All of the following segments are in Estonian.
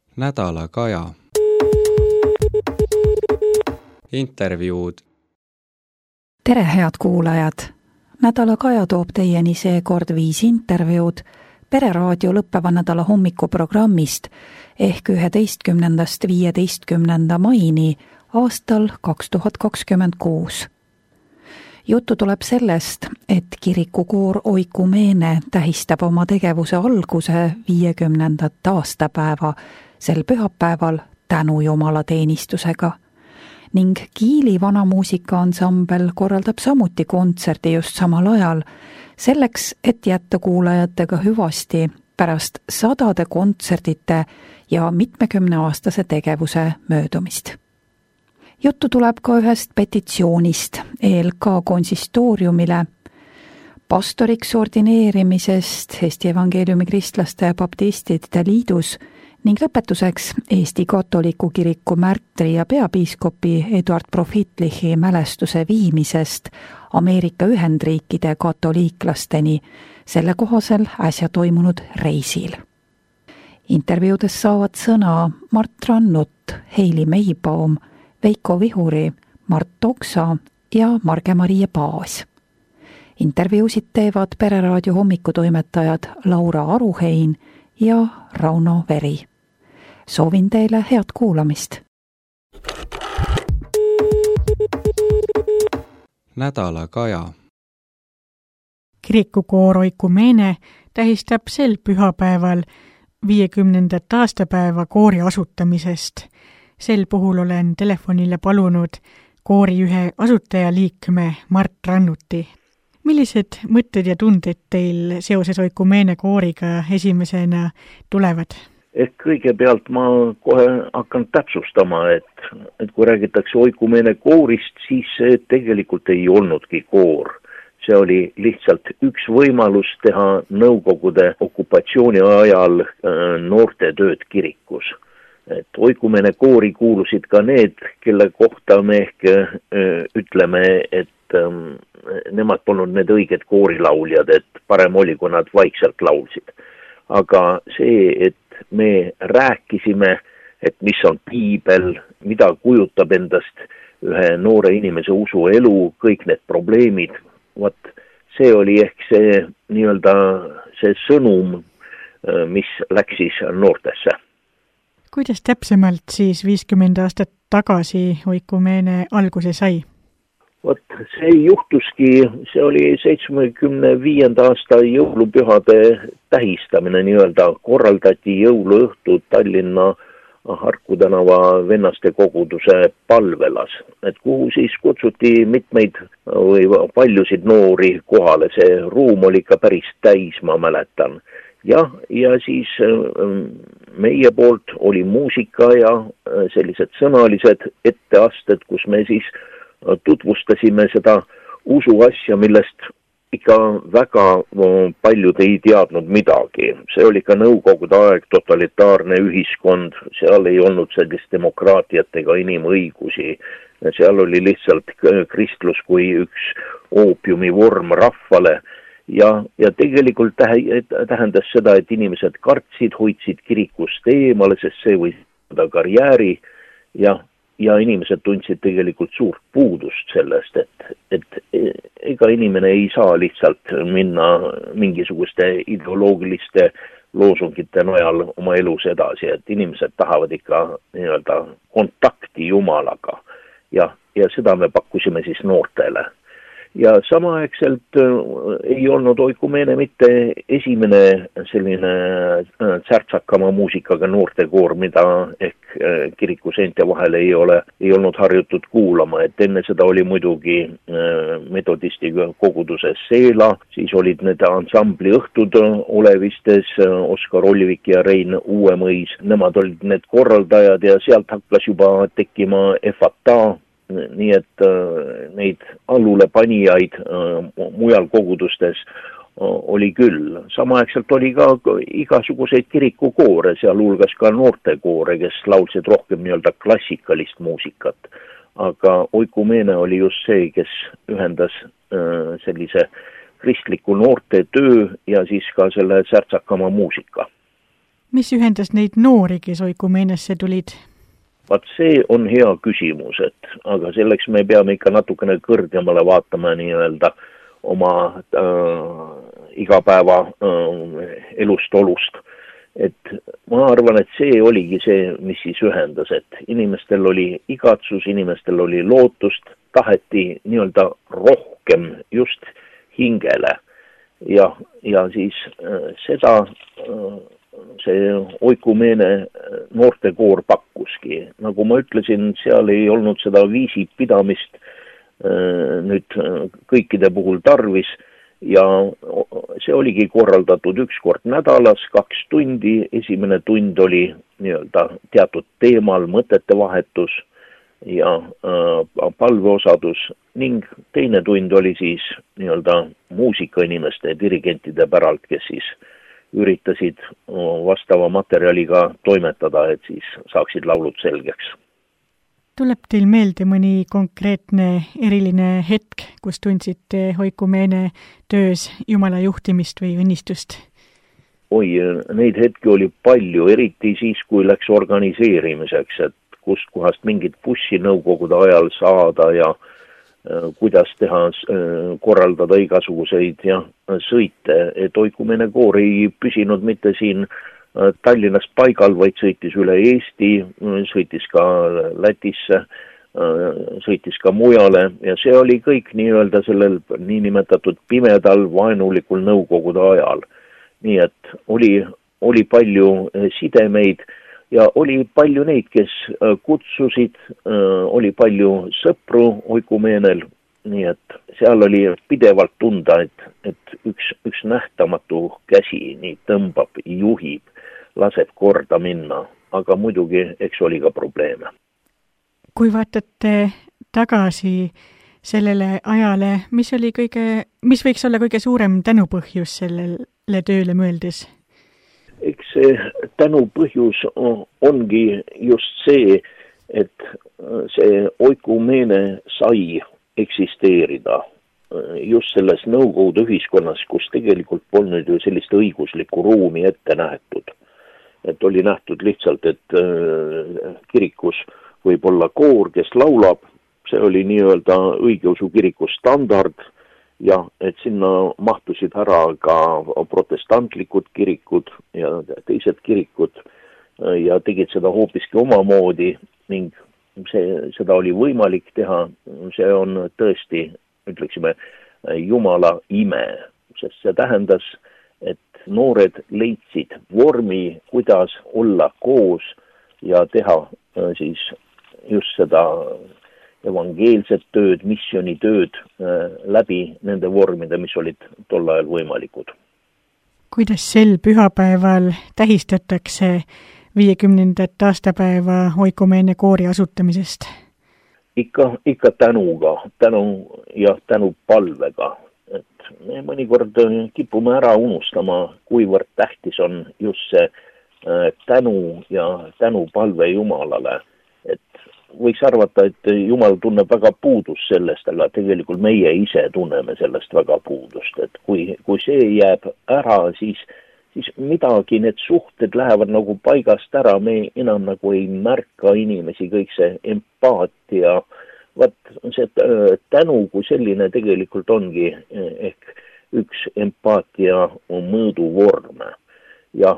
Nädala Kaja. Intervjuud. Tere, head kuulajad! Nädala Kaja toob teieni seekord 5 intervjuud Pereraadio lõppeva nädala hommikuprogrammist ehk 11. 15. maini aastal 2026. Juttu tuleb sellest, et kirikukoor Oikumene tähistab oma tegevuse alguse 50. aastapäeva sel pühapäeval tänujumala teenistusega. Ning Kiili vanamuusikaансambel korraldab samuti kontserdi just samal ajal, selleks, et jätta kuulajatega hüvasti pärast sadade kontserdite ja 70-aastase tegevuse möödumist. Juttu tuleb ka ühest petitsioonist ELK konsistooriumile, pastoriks ordineerimisest Eesti Evangeeliumi Kristlaste ja Baptistide Liidus ning lõpetuseks Eesti Katoliku Kiriku märtri ja peapiiskopi Eduard Profitlichi mälestuse viimisest Ameerika Ühendriikide katoliiklasteni selle kohasel äsja toimunud reisil. Intervjuudes saavad sõna Mart Rannut, Heili Meibaum, Veiko Vihuri, Mart Oksa ja Marge-Marie Paas. Intervjuusid teevad Pereraadio hommikutoimetajad Laura Aruhein ja Rauno Veri. Soovin teile head kuulamist. Nädala Kaja. Kirikukoor Oikumene tähistab sel pühapäeval 50. aastapäeva koori asutamisest. Sel puhul olen telefonile palunud koori ühe asutajaliikme Mart Rannuti. Millised mõtted ja tunded teil seoses Oikumene kooriga esimesena tulevad? Kõigepealt ma kohe hakkan täpsustama, et kui räägitakse Oikumene koorist, siis see tegelikult ei olnudki koor. See oli lihtsalt üks võimalus teha Nõukogude okupatsiooni ajal noortetööd kirikus. Et Oikumene koori kuulusid ka need, kelle kohta me ehk ütleme, et nemad polnud need õiged koorilauljad, et parem oli, kui nad vaikselt laulsid. Aga see, et me rääkisime, et mis on piibel, mida kujutab endast ühe noore inimese usuelu, kõik need probleemid, see oli ehk see nii-öelda see sõnum, mis läksis noortesse. Kuidas täpsemalt siis 50 aastat tagasi Oikumene alguse sai? See juhtuski, see oli 75. aasta jõulupühade tähistamine nii-öelda, korraldati jõuluõhtu Tallinna Harku tänava vennaste koguduse palvelas, et kuhu siis kutsuti mitmeid või paljusid noori kohale, see ruum oli ikka päris täis, ma mäletan. Ja siis meie poolt oli muusika ja sellised sõnalised etteasted, kus me siis tutvustasime seda usuasja, millest ikka väga paljud ei teadnud midagi. See oli ka Nõukogude aeg, totalitaarne ühiskond, seal ei olnud sellist demokraatiat ega inimõigusi. Seal oli lihtsalt kristlus kui üks oopiumi vorm rahvale ja tegelikult tähendas seda, et inimesed kartsid, hoidsid kirikust eemale, sest see võis saada karjääri ja inimesed tundsid tegelikult suurt puudust sellest, et ega inimene ei saa lihtsalt minna mingisuguste ideoloogiliste loosungite najal oma elus edasi, et inimesed tahavad ikka nii-öelda kontakti Jumalaga ja seda me pakkusime siis noortele. Ja samaaegselt ei olnud Oikumene mitte esimene selline tsärtsakama muusikaga noortekoor, mida ehk kiriku seinte vahel ei olnud harjutud kuulama, et enne seda oli muidugi metodisti koguduses Seela, siis olid need ansambli õhtud Olevistes, Oskar Olvik ja Rein Uuemõis, nemad olid need korraldajad ja sealt hakkas juba tekkima FATA, nii et neid allule panijaid mujal kogudustes oli küll. Samaaegselt oli ka igasuguseid kirikukoore, sealhulgas ka noortekoore, kes laulsid rohkem nii-öelda klassikalist muusikat. Aga Oikumene oli just see, kes ühendas sellise kristliku noorte töö ja siis ka selle särtsakama muusika. Mis ühendas neid noori, kes oikumeenesse tulid? Vaat see on hea küsimus, aga selleks me peame ikka natukene kõrgemale vaatama nii-öelda oma igapäeva elust olust. Et ma arvan, et see oligi see, mis siis ühendas, et inimestel oli igatsus, inimestel oli lootust, taheti nii-öelda rohkem just hingele ja siis seda see oikumeene noortekoor pakkuski. Nagu ma ütlesin, seal ei olnud seda viisipidamist nüüd kõikide puhul tarvis ja see oligi korraldatud üks kord nädalas, 2 tundi. Esimene tund oli nii-öelda teatud teemal mõtete vahetus ja palveosadus ning teine tund oli siis nii-öelda muusikainimeste, dirigentide päralt, kes siis üritasid vastava materjaliga toimetada, et siis saaksid laulud selgeks. Tuleb teil meelde mõni konkreetne eriline hetk, kus tundsite oikumeene töös Jumala juhtimist või õnnistust? Oi, neid hetki oli palju, eriti siis, kui läks organiseerimiseks, et kust kohast mingit bussi nõukogude ajal saada ja kuidas teha, korraldada igasuguseid sõite, et oikumeene koor ei püsinud mitte siin Tallinnas paigal, vaid sõitis üle Eesti, sõitis ka Lätisse, sõitis ka mujale ja see oli kõik nii-öelda sellel niinimetatud pimedal vaenulikul nõukogude ajal. Nii et oli palju sidemeid ja oli palju neid, kes kutsusid, oli palju sõpru oikumeenel, nii et seal oli pidevalt tunda, et üks nähtamatu käsi nii tõmbab, juhib, laseb korda minna, aga muidugi eks oli ka probleeme. Kui vaatate tagasi sellele ajale, mis võiks olla kõige suurem tänupõhjus sellele tööle mõeldes? Eks see tänupõhjus ongi just see, et see oikumeene sai eksisteerida just selles nõukogude ühiskonnas, kus tegelikult polnud ju sellist õiguslikku ruumi ette nähtud. Et oli nähtud lihtsalt, et kirikus võib olla koor, kes laulab, see oli nii-öelda õigeusu kiriku standard ja et sinna mahtusid ära ka protestantlikud kirikud ja teised kirikud ja tegid seda hoopiski omamoodi ning seda oli võimalik teha, see on tõesti, ütleksime, Jumala ime, sest see tähendas, et noored leidsid vormi, kuidas olla koos ja teha siis just seda evangeelset tööd, missioonitööd läbi nende vormide, mis olid tol ajal võimalikud. Kuidas sel pühapäeval tähistatakse 50. aastapäeva oikumeene koori asutamisest? Ikka tänuga, tänu palvega. Et me mõnikord kipume ära unustama, kuivõrd tähtis on just see tänu ja tänupalve Jumalale. Et võiks arvata, et Jumal tunneb väga puudust sellest, aga tegelikult meie ise tunneme sellest väga puudust. Et kui see jääb ära, siis midagi, need suhted lähevad nagu paigast ära, me enam nagu ei märka inimesi, kõik see empaatia, see tänu kui selline tegelikult ongi ehk üks empaatia mõõduvorm ja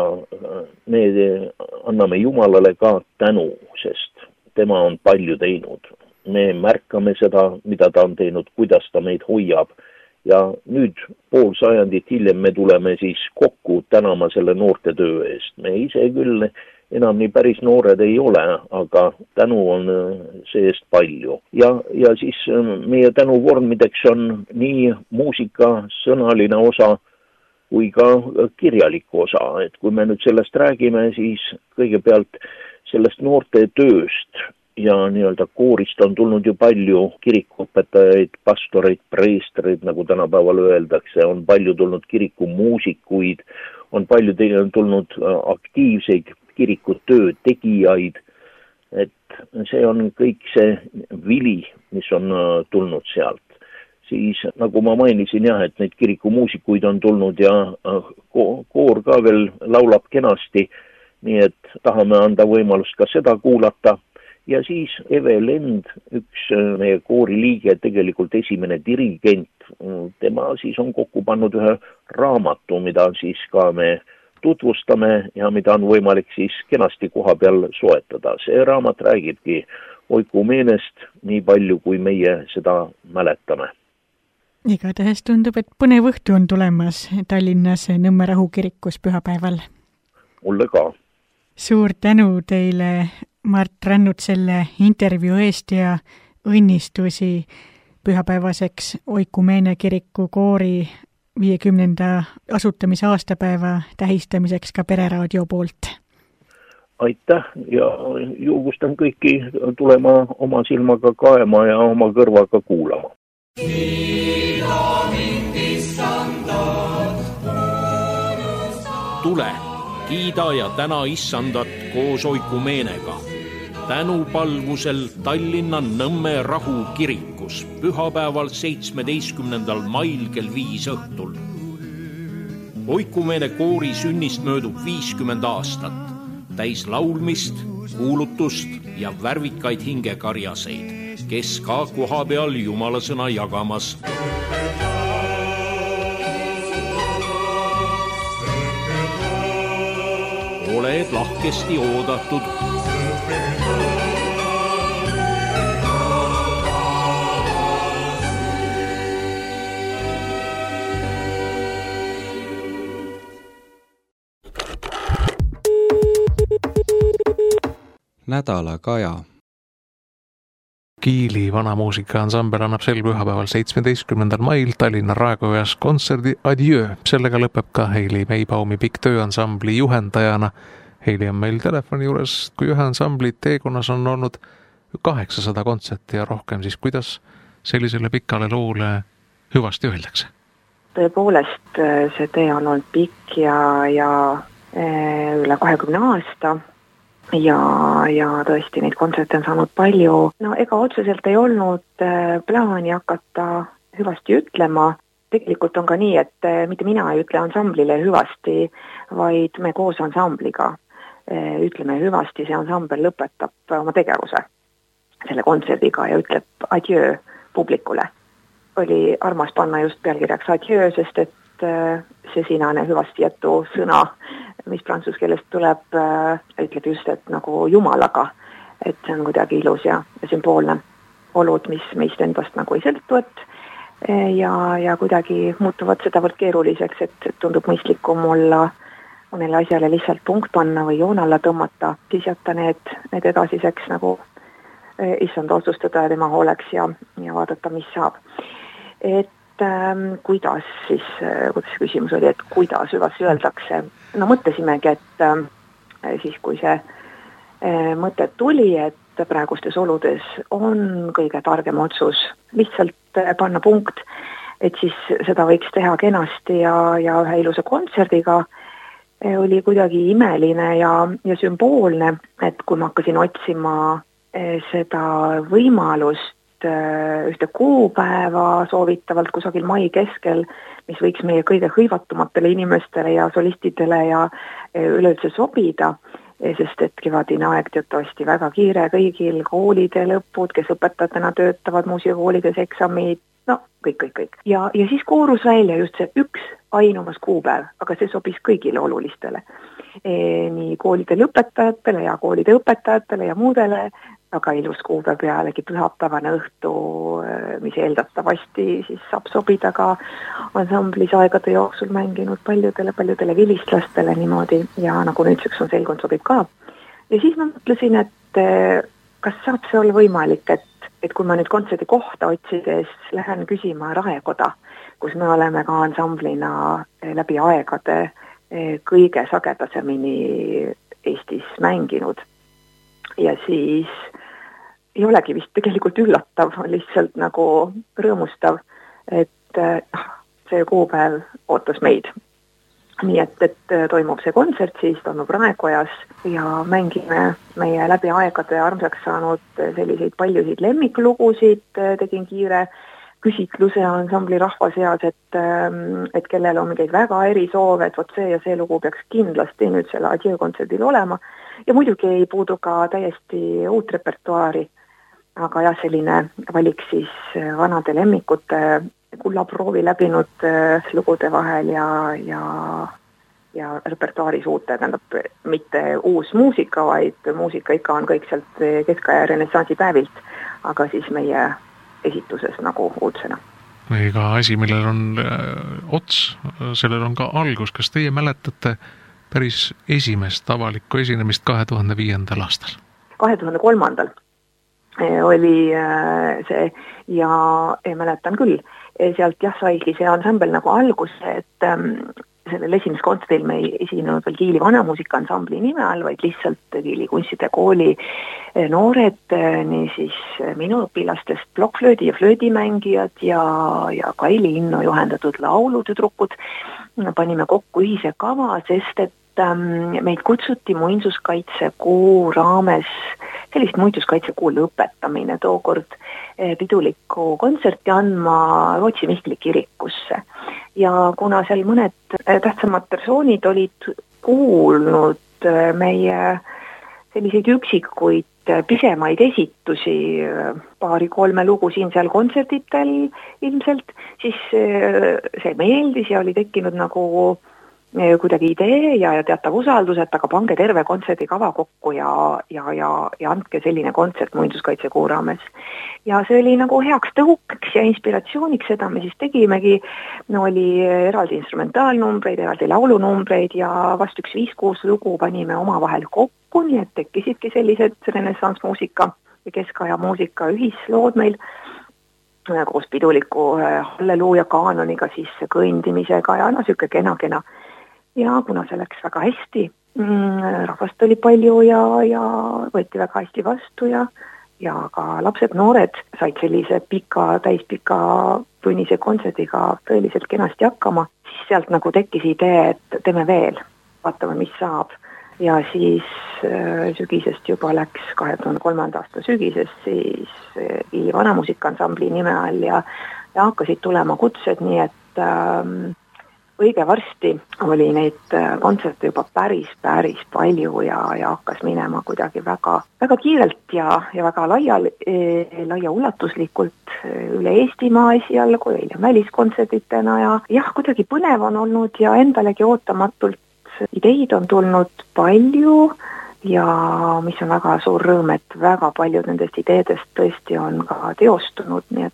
me anname Jumalale ka tänu, sest tema on palju teinud. Me märkame seda, mida ta on teinud, kuidas ta meid hoiab ja nüüd pool sajandit hiljem me tuleme siis kokku tänama selle noorte töö eest. Me ise küll enam nii päris noored ei ole, aga tänu on seest palju. Ja siis meie tänuvormideks on nii muusika, sõnaline osa kui ka kirjalik osa. Et kui me nüüd sellest räägime, siis kõigepealt sellest noorte tööst ja nii-öelda koorist on tulnud ju palju kirikuõpetajaid, pastoreid, preestreid, nagu tänapäeval öeldakse, on palju tulnud kirikumuusikuid, on palju tulnud aktiivseid kirikutöö tegijaid, et see on kõik see vili, mis on tulnud sealt. siis nagu ma mainisin jah, et neid kirikumuusikuid on tulnud ja koor ka veel laulab kenasti, nii et tahame anda võimalust ka seda kuulata. Ja siis Eve Lend, üks meie koori liige, tegelikult esimene dirigent, tema siis on kokku pannud ühe raamatu, mida siis ka me tutvustame ja mida on võimalik siis kenasti koha peal soetada. See raamat räägibki oikumeenest nii palju, kui meie seda mäletame. Igatahes tundub, et põnev õhtu on tulemas Tallinnas Nõmme Rahukirikus pühapäeval. Mulle ka. Suur tänu teile, Mart Rännut, selle intervjuu eest ja õnnistusi pühapäevaseks Oikumeene kiriku koori 50. asutamise aastapäeva tähistamiseks ka Pereraadio poolt. Aitäh ja julgustan kõiki tulema oma silmaga kaema ja oma kõrvaga kuulama. Tule, kiida ja täna issandat koos Oikumeenega. Tänupalvusel Tallinna Nõmme Rahukirikus pühapäeval 17. mail kell 5 õhtul. Oikumeene koori sünnist möödub 50 aastat, täis laulmist, kuulutust ja värvikaid hingekarjaseid, kes ka koha peal jumalasõna jagamas. Oled lahkesti oodatud. Nädala kaja. Kiili vanamuusika-ansambel annab sel pühapäeval 17. mail Tallinna Raekojas kontserdi Adieu. Sellega lõpeb ka Heili Meibaumi pikk töö ansambli juhendajana. Heili on meil telefoni juures, kui ühe ansambli teekonnas on olnud 800 kontserti ja rohkem, siis kuidas sellisele pikale loole hüvasti öeldakse? Tõepoolest, see tee on olnud pikk ja üle 20 aasta. Ja tõesti neid kontserte on saanud palju. No ega otseselt ei olnud plaani hakata hüvasti ütlema. Tegelikult on ka nii, et mitte mina ei ütle ansamblile hüvasti, vaid me koos ansambliga ütleme hüvasti, see ansambel lõpetab oma tegevuse selle kontserdiga ja ütleb adieu publikule. Oli armas panna just pealkirjaks adieu, sest et see sinane hüvasti jätu sõna, mis prantsuse keelest tuleb, ütleb just, et nagu jumalaga, et see on kuidagi ilus ja sümboolne olud, mis meist endast nagu ei sõltu, ja kuidagi muutuvad sedavõrd keeruliseks, et tundub mõistlikum olla mõnele asjale lihtsalt punkt panna või joon alla tõmmata, siis jätta need edasiseks nagu issand otsustada ja tema hooleks ja vaadata, mis saab. Kuidas see küsimus oli, et kuidas hüvasti öeldakse? No mõtlesimegi, et siis kui see mõte tuli, et praegustes oludes on kõige targem otsus lihtsalt panna punkt, et siis seda võiks teha kenasti ja ühe ilusa kontserdiga, oli kuidagi imeline ja sümboolne, et kui ma hakkasin otsima seda võimalust ühte kuupäeva soovitavalt kusagil mai keskel, mis võiks meie kõige hõivatumatele inimestele ja solistidele ja üleüldse sobida, sest et kevadine aeg teatavasti väga kiire kõigil, koolide lõpud, kes õpetajatena töötavad, muusikakoolides eksamid, no kõik. Ja siis koorus välja just see üks ainumas kuupäev, aga see sobis kõigile olulistele. Nii koolide lõpetajatele ja koolide õpetajatele ja muudele, aga ilus kuupäev pealegi pühapäevane õhtu, mis eeldatavasti siis saab sobida ka ansamblis aegade jooksul mänginud paljudele vilistlastele niimoodi ja nagu nüüdseks on selgunud, sobib ka. Ja siis ma mõtlesin, et kas saab see olla võimalik, et kui ma nüüd kontserdi kohta otsides lähen küsima Raekoda, kus me oleme ka ansamblina läbi aegade kõige sagedasemini Eestis mänginud. Ja siis ei olegi vist tegelikult üllatav, lihtsalt nagu rõõmustav, et see kuupäev ootas meid. Nii et toimub see kontsert, siis toimub Raekojas ja mängime meie läbi aegade armsaks saanud selliseid paljusid lemmiklugusid, tegin kiire küsitluse ansambli rahva seas, et kellel on mingeid väga erisoove, et vot see ja see lugu peaks kindlasti nüüd selle Adieu kontserdil olema. Ja muidugi ei puudu ka täiesti uut repertuaari, aga jah, selline valik siis vanade lemmikute kullaproovi läbinud lugude vahel ja repertuaaris uute, tähendab mitte uus muusika, vaid muusika ikka on kõik sealt keskaja renessansi päevilt, aga siis meie esituses nagu uudsena. Iga asi, millel on ots, sellel on ka algus. Kas teie mäletate päris esimest avalikku esinemist 2005. aastal? 2003. oli see ja mäletan küll. Sealt saigi see ansambel nagu alguse, et sellel esimest kontserdil me ei esinenud veel Kiili vanamuusika-ansambli nime all, vaid lihtsalt Kiili kunstide kooli noored, nii siis minu õpilastest plokkflöödi ja flöödimängijad ja Kaili Inno juhendatud laulutüdrukud. Panime kokku ühise kava, sest et meid kutsuti muinsuskaitsekuu raames sellist muinsuskaitsekuu lõpetamine tookord pidulikku kontserti andma Rootsi Mihkli kirikusse. Ja kuna seal mõned tähtsamad persoonid olid kuulnud meie selliseid üksikuid pisemaid esitusi, 2-3 lugu siin seal kontsertitel ilmselt, siis see meeldis ja oli tekkinud nagu kuidagi idee ja teatav usaldus, et aga pange terve kontserdikava kokku ja andke selline kontsert muinsuskaitsekuu raames. Ja see oli nagu heaks tõukeks ja inspiratsiooniks, seda me siis tegimegi. Oli eraldi instrumentaalnumbreid, eraldi laulunumbreid ja vast 5-6 lugu panime omavahel kokku, nii et tekkisidki sellised renessanssmuusika ja keskaja muusika ühislood meil koos piduliku halleluuja kaanoniga sisse kõndimisega ja siuke kena. Ja kuna see läks väga hästi, rahvast oli palju ja võeti väga hästi vastu ja ka lapsed, noored said sellise täispika tunnise kontserdiga tõeliselt kenasti hakkama, siis sealt nagu tekkis idee, et teeme veel, vaatame, mis saab. Ja siis sügisest juba läks 2003. aasta sügisest siis Kiili vanamuusika-ansambli nime all ja hakkasid tulema kutsed, nii et õige varsti oli neid kontserte juba päris palju ja hakkas minema kuidagi väga kiirelt ja väga laia ulatuslikult üle Eestimaa esialgu ja väliskontserditena ja kuidagi põnev on olnud ja endalegi ootamatult ideid on tulnud palju ja mis on väga suur rõõm, et väga paljud nendest ideedest tõesti on ka teostunud, nii et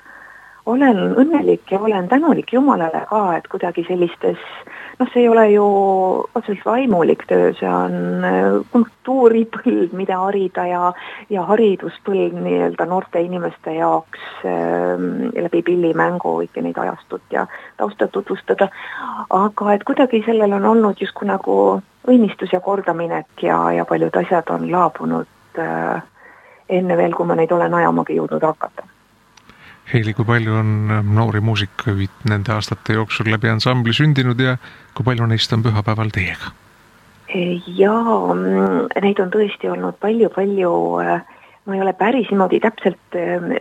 olen õnnelik ja olen tänulik Jumalale ka, et kuidagi sellistes, see ei ole ju otseselt vaimulik töö, see on kultuuripõld, mida harida ja hariduspõld nii-öelda noorte inimeste jaoks läbi pillimängu ikka neid ajastut ja tausta tutvustada. Aga et kuidagi sellel on olnud justkui nagu õnnistus ja kordaminek ja paljud asjad on laabunud enne veel, kui ma neid olen ajamagi jõudnud hakata. Heili, kui palju on noori muusikuid nende aastate jooksul läbi ansambli sündinud ja kui palju neist on pühapäeval teiega? Jaa, neid on tõesti olnud palju. Ma ei ole päris niimoodi täpselt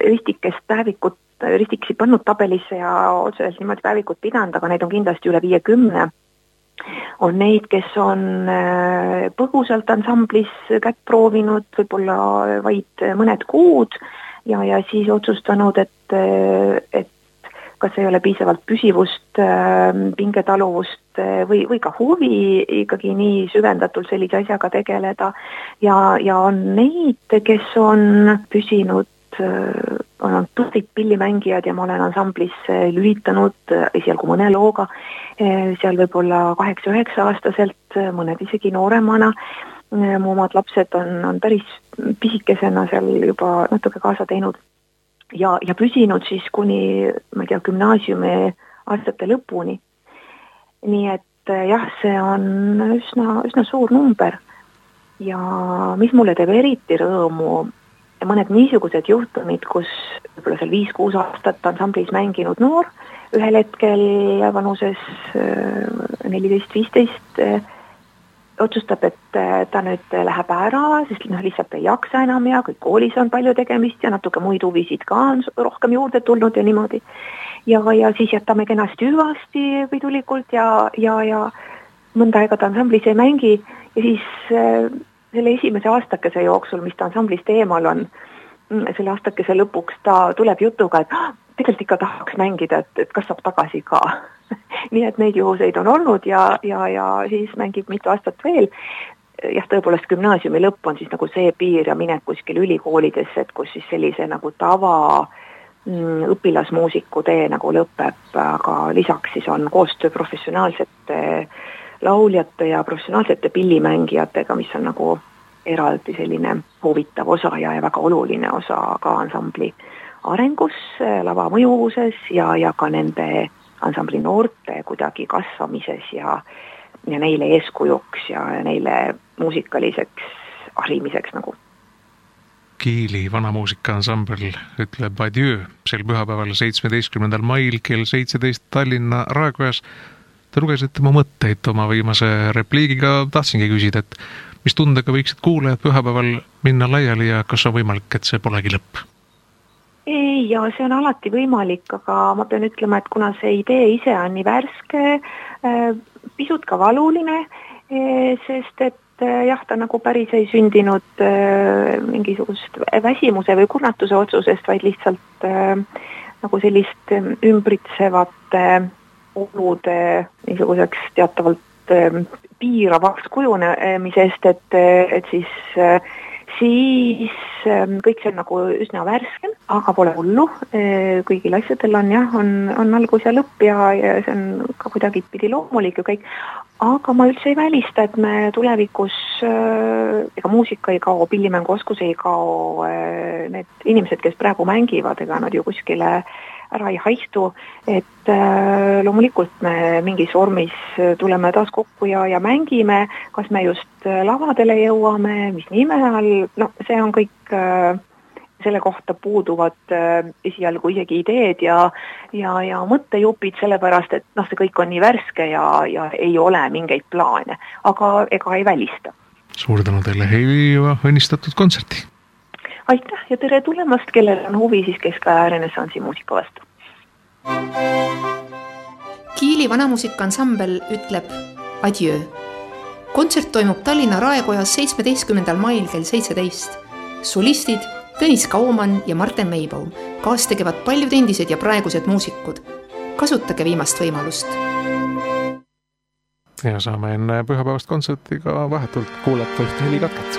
ristikesi pannud tabelisse ja otseselt niimoodi päevikut pidanud, aga neid on kindlasti üle 50. On neid, kes on põgusalt ansamblis kätt proovinud, võib-olla vaid mõned kuud, ja siis otsustanud, et kas ei ole piisavalt püsivust, pingetaluvust või ka huvi ikkagi nii süvendatult sellise asjaga tegeleda. Ja on neid, kes on püsinud, on tublid pillimängijad ja ma olen ansamblis lülitanud esialgu mõne looga, seal võib-olla 8-9 aastaselt, mõned isegi nooremana. Mu omad lapsed on päris pisikesena seal juba natuke kaasa teinud ja püsinud siis kuni, ma ei tea, gümnaasiumi aastate lõpuni. Nii et jah, see on üsna suur number ja mis mulle teeb eriti rõõmu, mõned niisugused juhtumid, kus võib-olla seal 5-6 aastat ansamblis mänginud noor, ühel hetkel vanuses 14-15 otsustab, et ta nüüd läheb ära, sest lihtsalt ei jaksa enam ja kõik koolis on palju tegemist ja natuke muid huvisid ka on rohkem juurde tulnud ja niimoodi. Ja siis jätame kenasti hüvasti pidulikult ja mõnda aega ta ansamblis ei mängi ja siis selle esimese aastakese jooksul, mis ta ansamblist eemal on, selle aastakese lõpuks ta tuleb jutuga, et tegelikult ikka tahaks mängida, et kas saab tagasi ka. Nii et neid juhuseid on olnud ja siis mängib mitu aastat veel. Jah, tõepoolest gümnaasiumi lõpp on siis nagu see piir ja minek kuskil ülikoolidesse, et kus siis sellise nagu tava õpilasmuusiku tee nagu lõpeb, aga lisaks siis on koostöö professionaalsete lauljate ja professionaalsete pillimängijatega, mis on nagu eraldi selline huvitav osa ja väga oluline osa ka ansambli arengus, lava mõjuvuses ja ka nende ansambli noorte kuidagi kasvamises ja neile eeskujuks ja neile muusikaliseks harimiseks nagu. Kiili vanamuusika-ansambel ütleb adieu sel pühapäeval 17. mail kell 17 Tallinna Raekojas. Te lugesite oma mõtteid oma viimase repliigiga, tahtsingi küsida, et mis tundega võiksid kuulajad pühapäeval minna laiali ja kas on võimalik, et see polegi lõpp? Ei, ja see on alati võimalik, aga ma pean ütlema, et kuna see idee ise on nii värske, pisut ka valuline, sest et jah, ta nagu päris ei sündinud mingisugust väsimuse või kurnatuse otsusest, vaid lihtsalt nagu sellist ümbritsevate olude niisuguseks teatavalt piiravaks kujunemisest, et siis kõik see on nagu üsna värskem, aga pole hullu. Kõigil asjadel on algus ja lõpp ja see on ka kuidagi pidi loomulik ju kõik. Aga ma üldse ei välista, et me tulevikus ega muusika ei kao, pillimängu oskus ei kao, need inimesed, kes praegu mängivad, ega nad ju kuskile ära ei haihtu, et loomulikult me mingis vormis tuleme taas kokku ja mängime, kas me just lavadele jõuame, mis nime all, see on kõik selle kohta puuduvad esialgu isegi ideed ja mõttejupid, sellepärast, et see kõik on nii värske ja ei ole mingeid plaane, aga ega ei välista. Suur tänu teile, Heivi, ja õnnistatud kontserti! Aitäh ja tere tulemast, kellel on huvi siis keskaja renessansi muusika vastu. Kiili vanamuusika-ansambel ütleb adieu. Kontsert toimub Tallinna Raekojas 17. mail kell 17. Solistid Tõnis Kaumann ja Marten Meibaum. Kaas tegevad paljud endised ja praegused muusikud. Kasutage viimast võimalust. Ja saame enne pühapäevast kontsertiga vahetult kuulata ühte helikatket.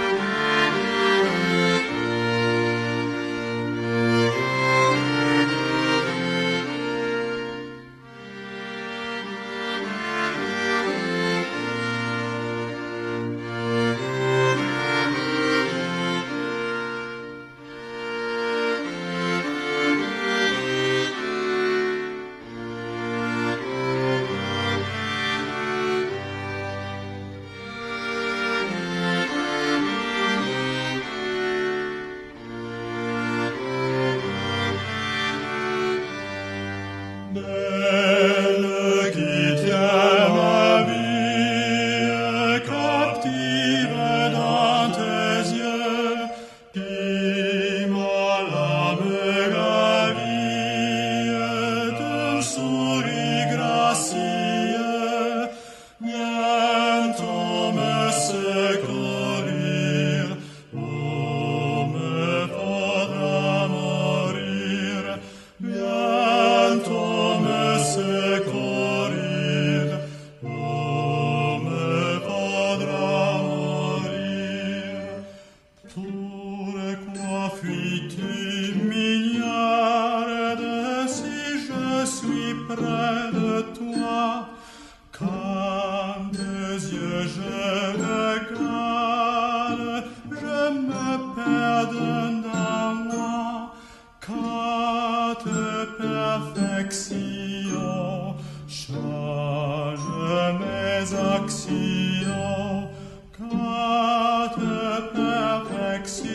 Actions, car de perfection.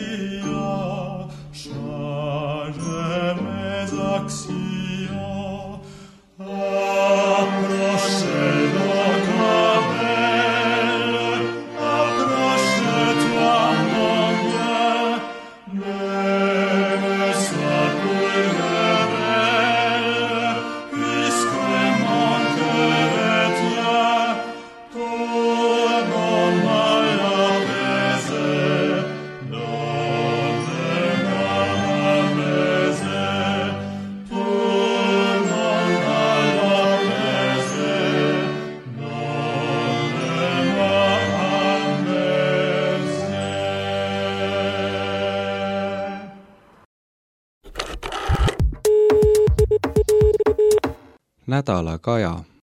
nädalakaja.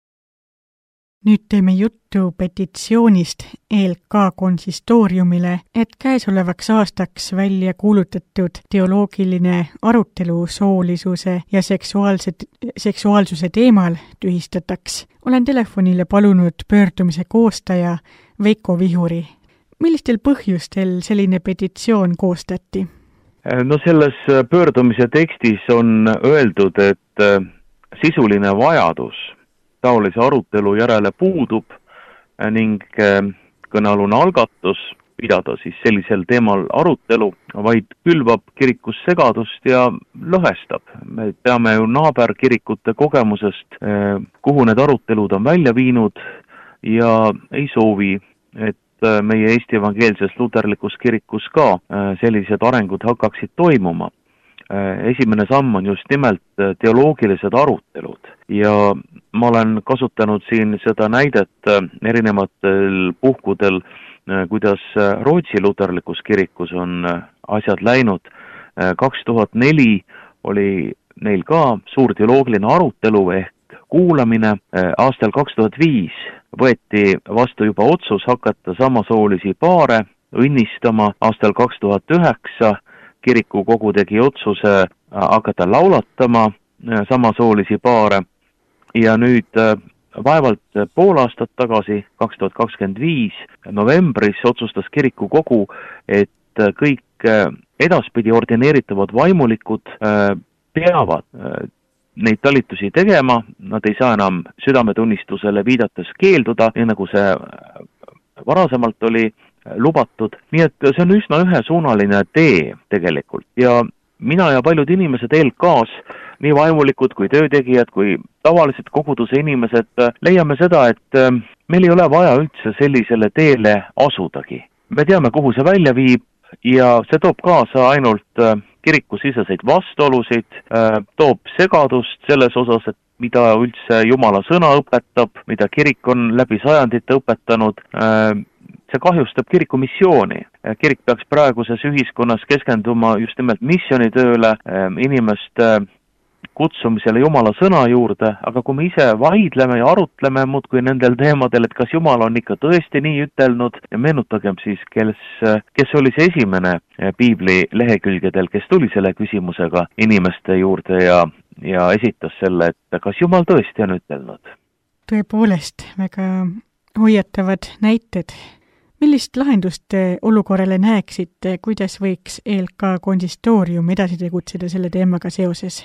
Nüüd teeme juttu petitsioonist ELK konsistooriumile, et käesolevaks aastaks välja kuulutatud teoloogiline arutelu soolisuse ja seksuaalsuse teemal tühistataks. Olen telefonile palunud pöördumise koostaja Veiko Vihuri. Millistel põhjustel selline petitsioon koostati? No selles pöördumise tekstis on öeldud, et sisuline vajadus taolise arutelu järele puudub ning kõnealune algatus pidada siis sellisel teemal arutelu, vaid külvab kirikus segadust ja lõhestab. Me teame ju naaberkirikute kogemusest, kuhu need arutelud on välja viinud ja ei soovi, et meie Eesti evangeelses luterlikus kirikus ka sellised arengud hakkaksid toimuma. Esimene samm on just nimelt teoloogilised arutelud ja ma olen kasutanud siin seda näidet erinevatel puhkudel, kuidas Rootsi luterlikus kirikus on asjad läinud. 2004 oli neil ka suur teoloogiline arutelu ehk kuulamine. Aastal 2005 võeti vastu juba otsus hakata samasoolisi paare õnnistama. Aastal 2009 kirikukogu tegi otsuse hakata laulatama samasoolisi paare ja nüüd vaevalt pool aastat tagasi, 2025 novembris otsustas kirikukogu, et kõik edaspidi ordineeritavad vaimulikud peavad neid talitusi tegema, nad ei saa enam südametunnistusele viidates keelduda, nii nagu see varasemalt oli lubatud. Nii et see on üsna ühesuunaline tee tegelikult ja mina ja paljud inimesed ELK-s, nii vaimulikud kui töötegijad kui tavalised koguduse inimesed, leiame seda, et meil ei ole vaja üldse sellisele teele asudagi. Me teame, kuhu see välja viib ja see toob kaasa ainult kirikusiseseid vastuolusid, toob segadust selles osas, et mida üldse Jumala sõna õpetab, mida kirik on läbi sajandite õpetanud. See kahjustab kiriku missiooni. Kirik peaks praeguses ühiskonnas keskenduma just nimelt missioonitööle, inimeste kutsumisele Jumala sõna juurde, aga kui me ise vaidleme ja arutleme muudkui nendel teemadel, et kas Jumal on ikka tõesti nii ütelnud ja meenutagem siis, kes oli see esimene piibli lehekülgedel, kes tuli selle küsimusega inimeste juurde ja esitas selle, et kas Jumal tõesti on ütelnud. Tõepoolest, väga hoiatavad näited. Millist lahendust olukorrale näeksite, kuidas võiks ELK konsistoorium edasi tegutseda selle teemaga seoses?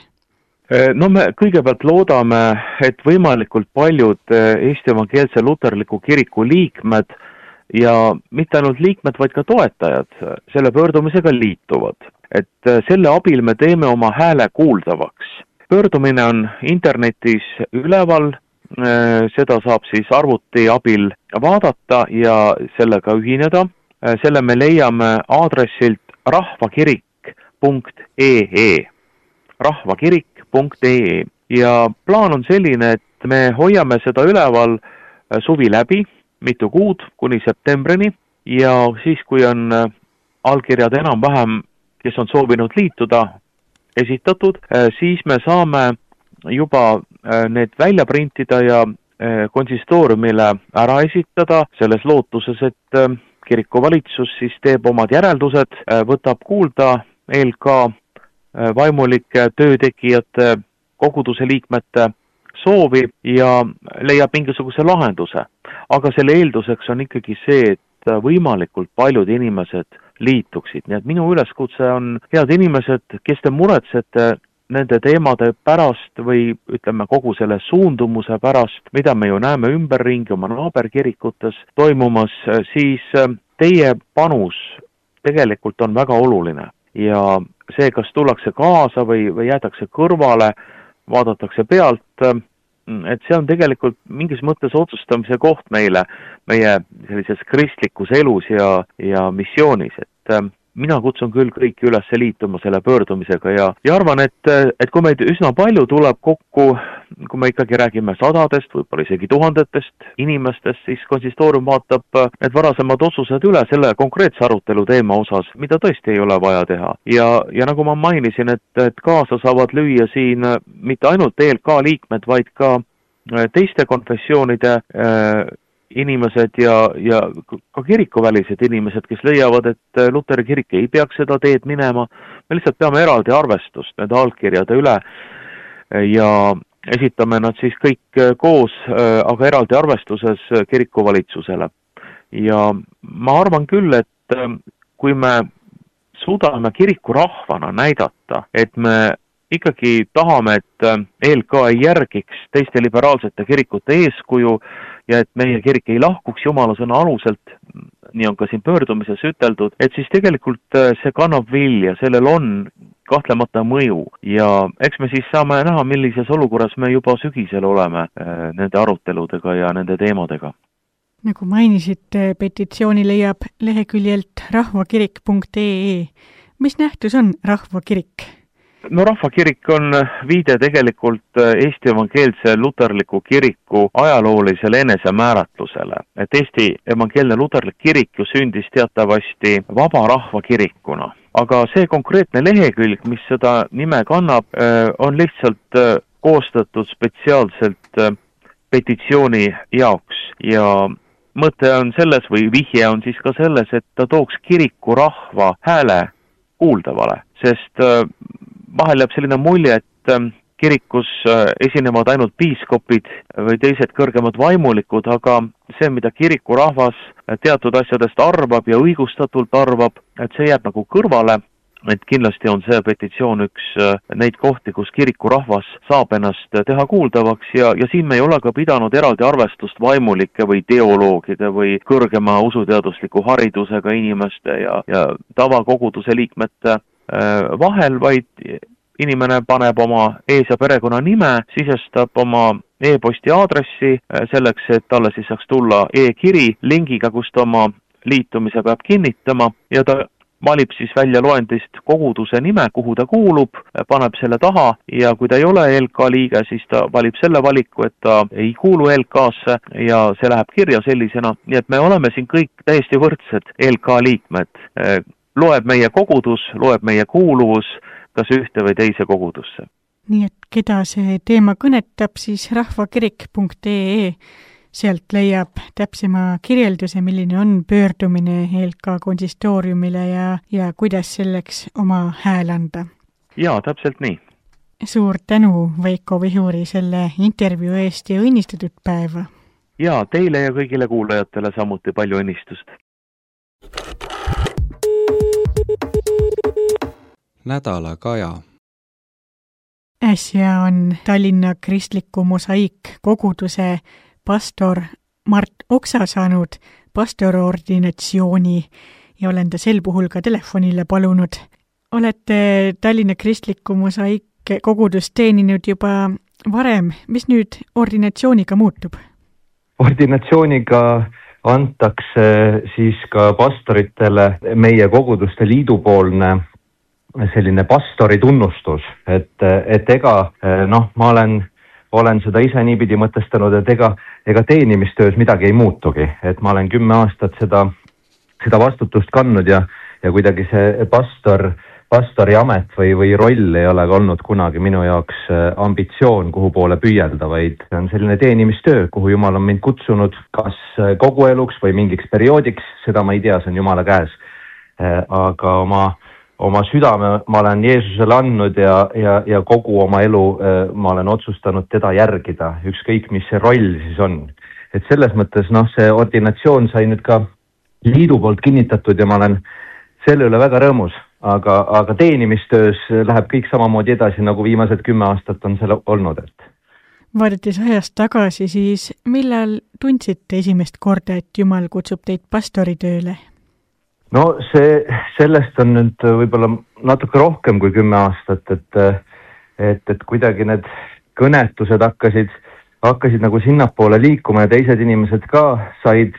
No me kõigepealt loodame, et võimalikult paljud Eesti evangeelse luterliku kiriku liikmed ja mitte ainult liikmed, vaid ka toetajad selle pöördumisega liituvad. Et selle abil me teeme oma hääle kuuldavaks. Pöördumine on internetis üleval, seda saab siis arvuti abil vaadata ja sellega ühineda. Selle me leiame aadressilt rahvakirik.ee ja plaan on selline, et me hoiame seda üleval suvi läbi mitu kuud kuni septembrini ja siis, kui on allkirjad enam-vähem, kes on soovinud liituda, esitatud, siis me saame juba need välja printida ja konsistooriumile ära esitada selles lootuses, et kirikuvalitsus siis teeb omad järeldused, võtab kuulda ELK vaimulike töötegijate, koguduse liikmete soovi ja leiab mingisuguse lahenduse. Aga selle eelduseks on ikkagi see, et võimalikult paljud inimesed liituksid. Nii et minu üleskutse on, head inimesed, kes te muretsete nende teemade pärast või ütleme kogu selle suundumuse pärast, mida me ju näeme ümberringi oma naaberkirikutes toimumas, siis teie panus tegelikult on väga oluline. Ja see, kas tullakse kaasa või jäädakse kõrvale, vaadatakse pealt, et see on tegelikult mingis mõttes otsustamise koht meile, meie sellises kristlikus elus ja missioonis, et mina kutsun küll kõiki üles liituma selle pöördumisega ja arvan, et kui meid üsna palju tuleb kokku, kui me ikkagi räägime sadadest, võib-olla isegi tuhandetest inimestest, siis konsistoorium vaatab need varasemad otsused üle selle konkreetse arutelu teema osas, mida tõesti ei ole vaja teha. Ja nagu ma mainisin, et kaasa saavad lüüa siin mitte ainult ELK liikmed, vaid ka teiste konfessioonide inimesed ja ka kirikuvälised inimesed, kes leiavad, et Luteri kirik ei peaks seda teed minema. Me lihtsalt peame eraldi arvestust nende allkirjade üle ja esitame nad siis kõik koos, aga eraldi arvestuses kirikuvalitsusele. Ja ma arvan küll, et kui me suudame kirikurahvana näidata, et me ikkagi tahame, et ELK ei järgiks teiste liberaalsete kirikute eeskuju ja et meie kirik ei lahkuks Jumala sõna aluselt, nii on ka siin pöördumises üteldud, et siis tegelikult see kannab vilja, sellel on kahtlemata mõju ja eks me siis saame näha, millises olukorras me juba sügisel oleme nende aruteludega ja nende teemadega. Nagu mainisite, petitsiooni leiab leheküljelt rahvakirik.ee. Mis nähtus on rahvakirik? No rahvakirik on viide tegelikult Eesti evangeelse luterliku kiriku ajaloolisele enesemääratlusele. Et Eesti evangeelne luterlik kirik ju sündis teatavasti vaba rahvakirikuna. Aga see konkreetne lehekülg, mis seda nime kannab, on lihtsalt koostatud spetsiaalselt petitsiooni jaoks ja mõte on selles või vihje on siis ka selles, et ta tooks kiriku rahva hääle kuuldavale, sest vahel jääb selline mulje, et kirikus esinevad ainult piiskopid või teised kõrgemad vaimulikud, aga see, mida kirikurahvas teatud asjadest arvab ja õigustatult arvab, et see jääb nagu kõrvale, et kindlasti on see petitsioon üks neid kohti, kus kirikurahvas saab ennast teha kuuldavaks ja siin me ei ole ka pidanud eraldi arvestust vaimulike või teoloogide või kõrgema usuteadusliku haridusega inimeste ja tavakoguduse liikmete vahel, vaid inimene paneb oma ees- ja perekonna nime, sisestab oma e-posti aadressi selleks, et talle siis saaks tulla e-kiri lingiga, kus ta oma liitumise peab kinnitama ja ta valib siis välja loendist koguduse nime, kuhu ta kuulub, paneb selle taha ja kui ta ei ole ELK liige, siis ta valib selle valiku, et ta ei kuulu ELK-sse ja see läheb kirja sellisena. Nii et me oleme siin kõik täiesti võrdsed ELK liikmed. Loeb meie kogudus, loeb meie kuuluvus kas ühte või teise kogudusse. Nii et keda see teema kõnetab, siis rahvakirik.ee. Sealt leiab täpsema kirjelduse, milline on pöördumine ELK konsistooriumile ja kuidas selleks oma hääl anda. Jaa, täpselt nii. Suur tänu, Veiko Vihuri, selle intervjuu eest ja õnnistatud päeva. Jaa, teile ja kõigile kuulajatele samuti palju õnnistust. Nädala kaja. Äsja on Tallinna kristliku mosaiik koguduse pastor Mart Oksa saanud pastoriordinatsiooni ja olen ta sel puhul ka telefonile palunud. Olete Tallinna kristliku mosaiik kogudust teeninud juba varem. Mis nüüd ordinatsiooniga muutub? Ordinatsiooniga antakse siis ka pastoritele meie koguduste liidupoolne selline pastori tunnustus, et ega ma olen seda ise niipidi mõtestanud, et ega teenimistöös midagi ei muutugi, et ma olen 10 aastat seda vastutust kandnud ja kuidagi see pastori amet või roll ei ole olnud kunagi minu jaoks ambitsioon, kuhu poole püüelda, vaid on selline teenimistöö, kuhu Jumal on mind kutsunud kas kogu eluks või mingiks perioodiks, seda ma ei tea, see on Jumala käes, aga oma südame ma olen Jeesusele andnud ja kogu oma elu ma olen otsustanud teda järgida, ükskõik mis see roll siis on. Et selles mõttes see ordinatsioon sai nüüd ka liidu poolt kinnitatud ja ma olen selle üle väga rõõmus, aga teenimistöös läheb kõik samamoodi edasi, nagu viimased 10 aastat on selle olnud. Vaadates ajast tagasi, siis millal tundsite esimest korda, et Jumal kutsub teid pastoritööle? No sellest on nüüd võib-olla natuke rohkem kui 10 aastat, et kuidagi need kõnetused hakkasid nagu sinnapoole liikuma ja teised inimesed ka said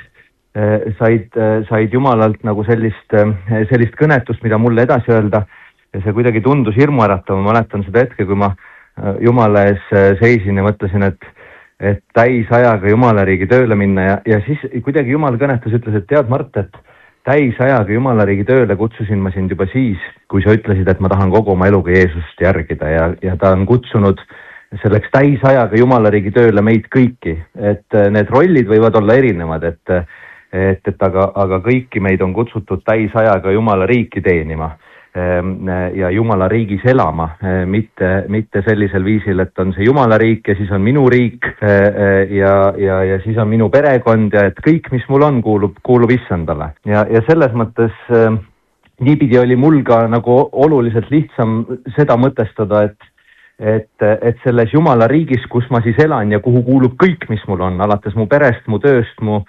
said Jumalalt nagu sellist kõnetust, mida mulle edasi öelda ja see kuidagi tundus hirmuäratav. Ma mäletan seda hetke, kui ma Jumala ees seisin ja mõtlesin, et täisajaga Jumalariigi tööle minna ja siis kuidagi Jumal kõnetas, ütles, et tead Mart, et täisajaga Jumalariigi tööle kutsusin ma sind juba siis, kui sa ütlesid, et ma tahan kogu oma eluga Jeesust järgida ja ta on kutsunud selleks täisajaga Jumalariigi tööle meid kõiki, et need rollid võivad olla erinevad, aga kõiki meid on kutsutud täisajaga Jumala riiki teenima ja Jumala riigis elama, mitte sellisel viisil, et on see Jumala riik ja siis on minu riik ja siis on minu perekond ja et kõik, mis mul on, kuulub Issandale. Ja selles mõttes niipidi oli mul ka nagu oluliselt lihtsam seda mõtestada, et selles Jumala riigis, kus ma siis elan ja kuhu kuulub kõik, mis mul on, alates mu perest, mu tööst, mu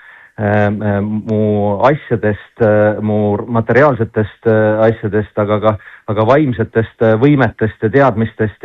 asjadest, mu materiaalsetest asjadest, aga vaimsetest võimetest ja teadmistest